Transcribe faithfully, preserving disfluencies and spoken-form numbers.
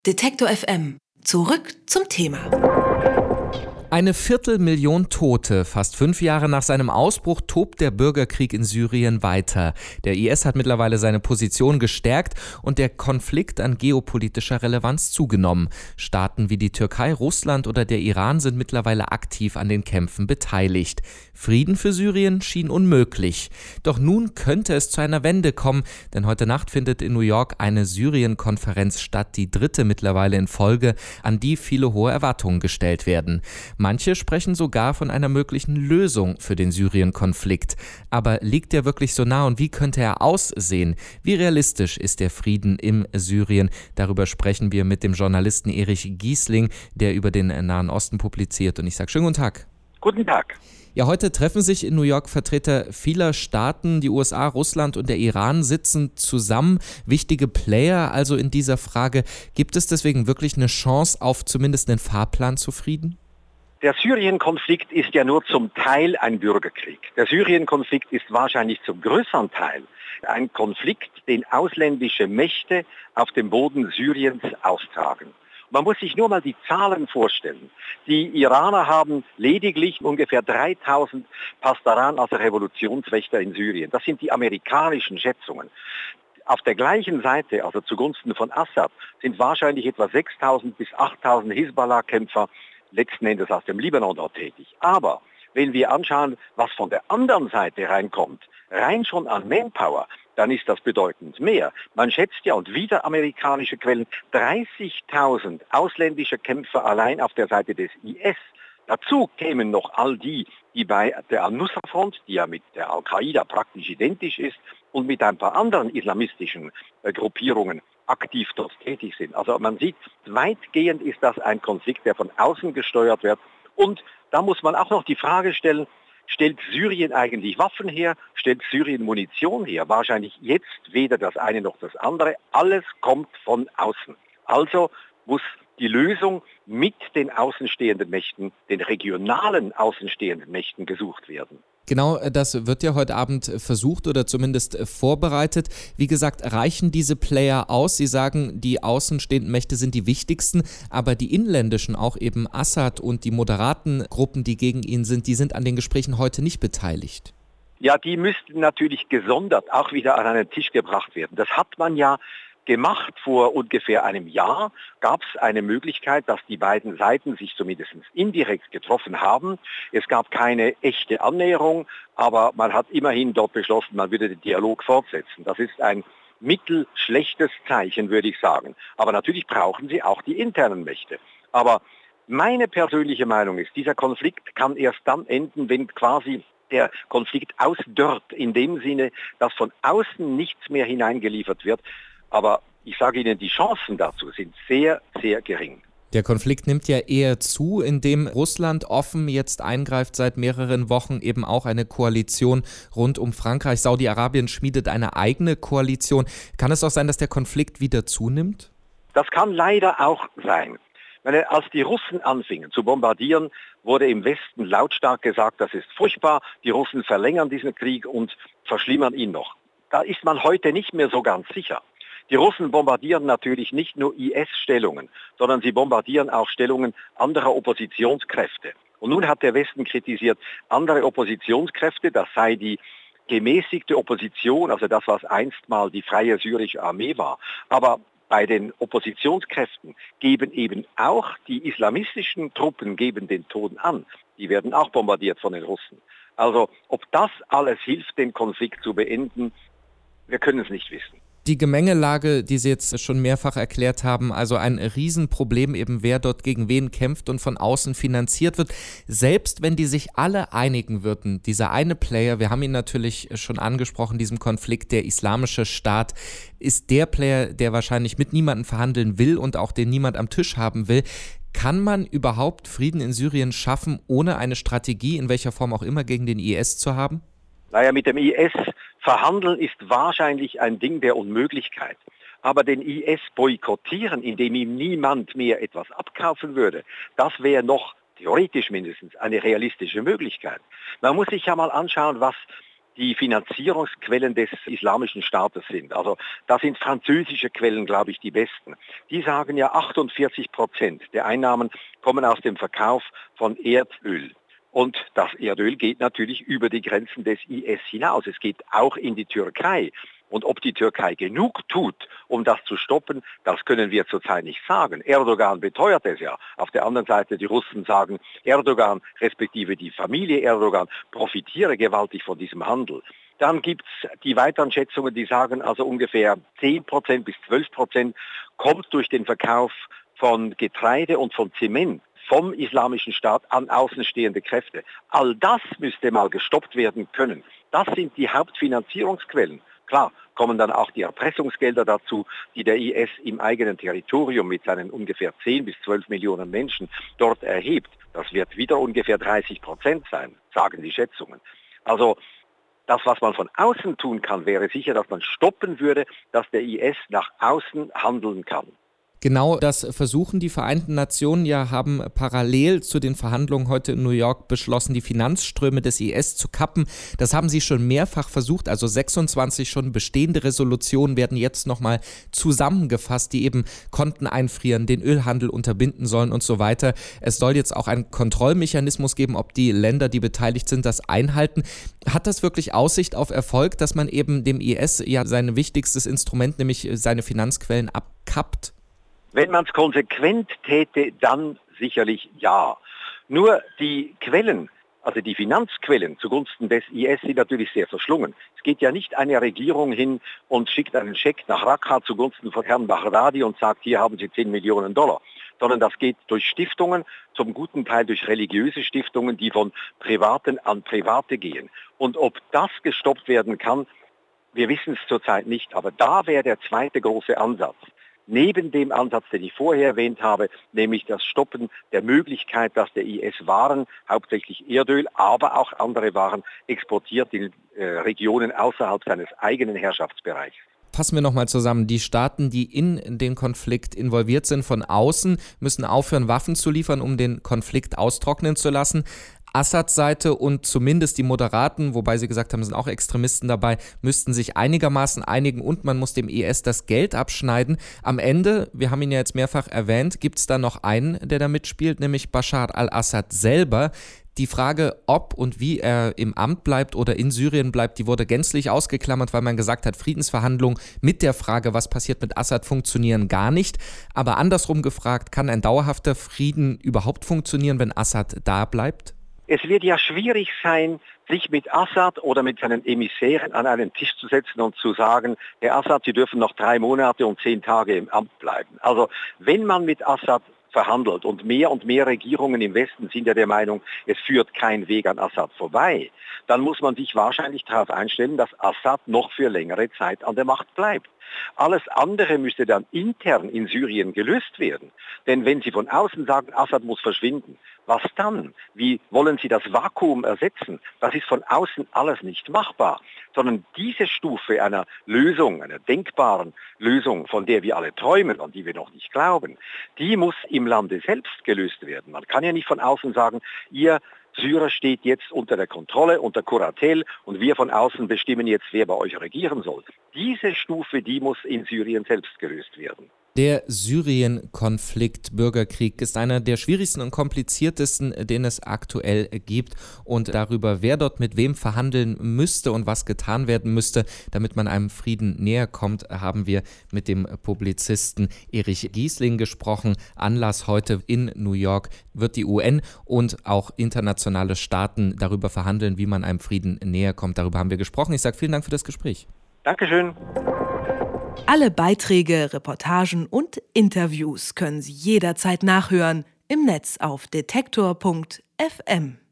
Detektor F M. Zurück zum Thema. Eine Viertelmillion Tote. Fast fünf Jahre nach seinem Ausbruch tobt der Bürgerkrieg in Syrien weiter. Der I S hat mittlerweile seine Position gestärkt und der Konflikt an geopolitischer Relevanz zugenommen. Staaten wie die Türkei, Russland oder der Iran sind mittlerweile aktiv an den Kämpfen beteiligt. Frieden für Syrien schien unmöglich. Doch nun könnte es zu einer Wende kommen, denn heute Nacht findet in New York eine Syrien-Konferenz statt, die dritte mittlerweile in Folge, an die viele hohe Erwartungen gestellt werden. Manche sprechen sogar von einer möglichen Lösung für den Syrien-Konflikt. Aber liegt der wirklich so nah und wie könnte er aussehen? Wie realistisch ist der Frieden im Syrien? Darüber sprechen wir mit dem Journalisten Erich Giesling, der über den Nahen Osten publiziert. Und ich sage schönen guten Tag. Guten Tag. Ja, heute treffen sich in New York Vertreter vieler Staaten. Die U S A, Russland und der Iran sitzen zusammen. Wichtige Player also in dieser Frage. Gibt es deswegen wirklich eine Chance auf zumindest einen Fahrplan zu Frieden? Der Syrien-Konflikt ist ja nur zum Teil ein Bürgerkrieg. Der Syrien-Konflikt ist wahrscheinlich zum größeren Teil ein Konflikt, den ausländische Mächte auf dem Boden Syriens austragen. Man muss sich nur mal die Zahlen vorstellen. Die Iraner haben lediglich ungefähr dreitausend Pastaran, also Revolutionswächter in Syrien. Das sind die amerikanischen Schätzungen. Auf der gleichen Seite, also zugunsten von Assad, sind wahrscheinlich etwa sechstausend bis achttausend Hisbollah-Kämpfer letzten Endes aus dem Libanon dort tätig. Aber wenn wir anschauen, was von der anderen Seite reinkommt, rein schon an Manpower, dann ist das bedeutend mehr. Man schätzt ja, und wieder amerikanische Quellen, dreißigtausend ausländische Kämpfer allein auf der Seite des I S. Dazu kämen noch all die, die bei der Al-Nusra-Front, die ja mit der Al-Qaida praktisch identisch ist, und mit ein paar anderen islamistischen äh, Gruppierungen aktiv dort tätig sind. Also man sieht, weitgehend ist das ein Konflikt, der von außen gesteuert wird. Und da muss man auch noch die Frage stellen, stellt Syrien eigentlich Waffen her? Stellt Syrien Munition her? Wahrscheinlich jetzt weder das eine noch das andere. Alles kommt von außen. Also muss die Lösung mit den außenstehenden Mächten, den regionalen außenstehenden Mächten gesucht werden. Genau, das wird ja heute Abend versucht oder zumindest vorbereitet. Wie gesagt, reichen diese Player aus? Sie sagen, die außenstehenden Mächte sind die wichtigsten, aber die inländischen, auch eben Assad und die moderaten Gruppen, die gegen ihn sind, die sind an den Gesprächen heute nicht beteiligt. Ja, die müssten natürlich gesondert auch wieder an einen Tisch gebracht werden. Das hat man ja gemacht. Vor ungefähr einem Jahr gab es eine Möglichkeit, dass die beiden Seiten sich zumindest indirekt getroffen haben. Es gab keine echte Annäherung, aber man hat immerhin dort beschlossen, man würde den Dialog fortsetzen. Das ist ein mittelschlechtes Zeichen, würde ich sagen. Aber natürlich brauchen sie auch die internen Mächte. Aber meine persönliche Meinung ist, dieser Konflikt kann erst dann enden, wenn quasi der Konflikt ausdörrt, in dem Sinne, dass von außen nichts mehr hineingeliefert wird. Aber ich sage Ihnen, die Chancen dazu sind sehr, sehr gering. Der Konflikt nimmt ja eher zu, indem Russland offen jetzt eingreift seit mehreren Wochen, eben auch eine Koalition rund um Frankreich. Saudi-Arabien schmiedet eine eigene Koalition. Kann es auch sein, dass der Konflikt wieder zunimmt? Das kann leider auch sein. Ich meine, als die Russen anfingen zu bombardieren, wurde im Westen lautstark gesagt, das ist furchtbar, die Russen verlängern diesen Krieg und verschlimmern ihn noch. Da ist man heute nicht mehr so ganz sicher. Die Russen bombardieren natürlich nicht nur I S-Stellungen, sondern sie bombardieren auch Stellungen anderer Oppositionskräfte. Und nun hat der Westen kritisiert, andere Oppositionskräfte, das sei die gemäßigte Opposition, also das, was einst mal die freie syrische Armee war. Aber bei den Oppositionskräften geben eben auch die islamistischen Truppen geben den Ton an. Die werden auch bombardiert von den Russen. Also ob das alles hilft, den Konflikt zu beenden, wir können es nicht wissen. Die Gemengelage, die Sie jetzt schon mehrfach erklärt haben, also ein Riesenproblem eben, wer dort gegen wen kämpft und von außen finanziert wird. Selbst wenn die sich alle einigen würden, dieser eine Player, wir haben ihn natürlich schon angesprochen, diesem Konflikt, der Islamische Staat, ist der Player, der wahrscheinlich mit niemandem verhandeln will und auch den niemand am Tisch haben will. Kann man überhaupt Frieden in Syrien schaffen, ohne eine Strategie, in welcher Form auch immer, gegen den I S zu haben? Naja, mit dem I S verhandeln ist wahrscheinlich ein Ding der Unmöglichkeit. Aber den I S boykottieren, indem ihm niemand mehr etwas abkaufen würde, das wäre noch theoretisch mindestens eine realistische Möglichkeit. Man muss sich ja mal anschauen, was die Finanzierungsquellen des Islamischen Staates sind. Also da sind französische Quellen, glaube ich, die besten. Die sagen ja, achtundvierzig Prozent der Einnahmen kommen aus dem Verkauf von Erdöl. Und das Erdöl geht natürlich über die Grenzen des I S hinaus. Es geht auch in die Türkei. Und ob die Türkei genug tut, um das zu stoppen, das können wir zurzeit nicht sagen. Erdogan beteuert es ja. Auf der anderen Seite die Russen sagen, Erdogan respektive die Familie Erdogan profitiere gewaltig von diesem Handel. Dann gibt es die weiteren Schätzungen, die sagen, also ungefähr zehn Prozent bis zwölf Prozent kommt durch den Verkauf von Getreide und von Zement vom Islamischen Staat an außenstehende Kräfte. All das müsste mal gestoppt werden können. Das sind die Hauptfinanzierungsquellen. Klar, kommen dann auch die Erpressungsgelder dazu, die der I S im eigenen Territorium mit seinen ungefähr zehn bis zwölf Millionen Menschen dort erhebt. Das wird wieder ungefähr dreißig Prozent sein, sagen die Schätzungen. Also das, was man von außen tun kann, wäre sicher, dass man stoppen würde, dass der I S nach außen handeln kann. Genau das versuchen die Vereinten Nationen ja, haben parallel zu den Verhandlungen heute in New York beschlossen, die Finanzströme des I S zu kappen. Das haben sie schon mehrfach versucht, also sechsundzwanzig schon bestehende Resolutionen werden jetzt nochmal zusammengefasst, die eben Konten einfrieren, den Ölhandel unterbinden sollen und so weiter. Es soll jetzt auch einen Kontrollmechanismus geben, ob die Länder, die beteiligt sind, das einhalten. Hat das wirklich Aussicht auf Erfolg, dass man eben dem I S ja sein wichtigstes Instrument, nämlich seine Finanzquellen, abkappt? Wenn man es konsequent täte, dann sicherlich ja. Nur die Quellen, also die Finanzquellen zugunsten des I S sind natürlich sehr verschlungen. Es geht ja nicht eine Regierung hin und schickt einen Scheck nach Raqqa zugunsten von Herrn Baghdadi und sagt, hier haben Sie zehn Millionen Dollar. Sondern das geht durch Stiftungen, zum guten Teil durch religiöse Stiftungen, die von Privaten an Private gehen. Und ob das gestoppt werden kann, wir wissen es zurzeit nicht. Aber da wäre der zweite große Ansatz. Neben dem Ansatz, den ich vorher erwähnt habe, nämlich das Stoppen der Möglichkeit, dass der I S Waren, hauptsächlich Erdöl, aber auch andere Waren, exportiert in äh, Regionen außerhalb seines eigenen Herrschaftsbereichs. Fassen wir nochmal zusammen. Die Staaten, die in den Konflikt involviert sind von außen, müssen aufhören, Waffen zu liefern, um den Konflikt austrocknen zu lassen. Assads Seite und zumindest die Moderaten, wobei sie gesagt haben, sind auch Extremisten dabei, müssten sich einigermaßen einigen und man muss dem I S das Geld abschneiden. Am Ende, wir haben ihn ja jetzt mehrfach erwähnt, gibt es da noch einen, der da mitspielt, nämlich Bashar al-Assad selber. Die Frage, ob und wie er im Amt bleibt oder in Syrien bleibt, die wurde gänzlich ausgeklammert, weil man gesagt hat, Friedensverhandlungen mit der Frage, was passiert mit Assad, funktionieren gar nicht. Aber andersrum gefragt, kann ein dauerhafter Frieden überhaupt funktionieren, wenn Assad da bleibt? Es wird ja schwierig sein, sich mit Assad oder mit seinen Emissären an einen Tisch zu setzen und zu sagen, Herr Assad, Sie dürfen noch drei Monate und zehn Tage im Amt bleiben. Also wenn man mit Assad verhandelt und mehr und mehr Regierungen im Westen sind ja der Meinung, es führt kein Weg an Assad vorbei, dann muss man sich wahrscheinlich darauf einstellen, dass Assad noch für längere Zeit an der Macht bleibt. Alles andere müsste dann intern in Syrien gelöst werden. Denn wenn Sie von außen sagen, Assad muss verschwinden, was dann? Wie wollen Sie das Vakuum ersetzen? Das ist von außen alles nicht machbar. Sondern diese Stufe einer Lösung, einer denkbaren Lösung, von der wir alle träumen und die wir noch nicht glauben, die muss im Lande selbst gelöst werden. Man kann ja nicht von außen sagen, ihr Syrer steht jetzt unter der Kontrolle, unter Kuratel und wir von außen bestimmen jetzt, wer bei euch regieren soll. Diese Stufe, die muss in Syrien selbst gelöst werden. Der Syrien-Konflikt, Bürgerkrieg, ist einer der schwierigsten und kompliziertesten, den es aktuell gibt. Und darüber, wer dort mit wem verhandeln müsste und was getan werden müsste, damit man einem Frieden näher kommt, haben wir mit dem Publizisten Erich Giesling gesprochen. Anlass heute in New York wird die U N und auch internationale Staaten darüber verhandeln, wie man einem Frieden näher kommt. Darüber haben wir gesprochen. Ich sage vielen Dank für das Gespräch. Dankeschön. Alle Beiträge, Reportagen und Interviews können Sie jederzeit nachhören im Netz auf detektor punkt f m.